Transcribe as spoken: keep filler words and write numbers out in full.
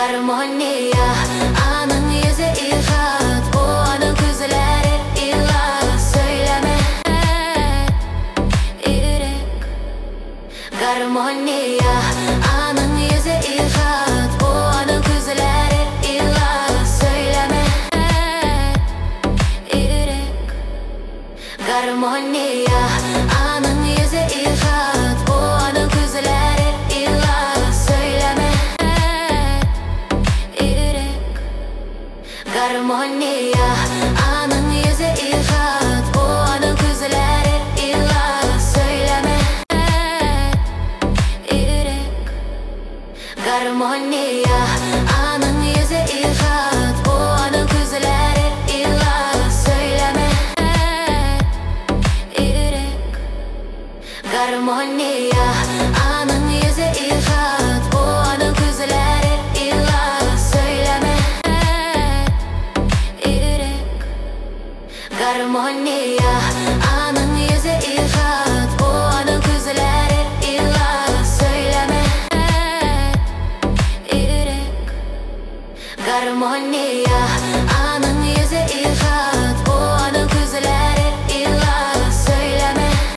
Garmonia, anın yüzü ilhat, o anın gözleri illa söyleme yürek. Garmonia, anın yüzü ilhat, o anın gözleri illa söyleme yürek. Garmonia, anın yüzü ilhat, o anın gözleri illa söyleme. Garmonia, anın yüzü ilhat, o anın gözleri illa söyleme yürek. Garmonia, anın yüzü ilhat, o anın gözleri illa söyleme yürek. Garmonia, anın yüzü ilhat, o anın gözleri illa söyleme. Garmonia, anın yüzü ilhat, o anın gözleri illa söyleme yürek. Garmonia, anın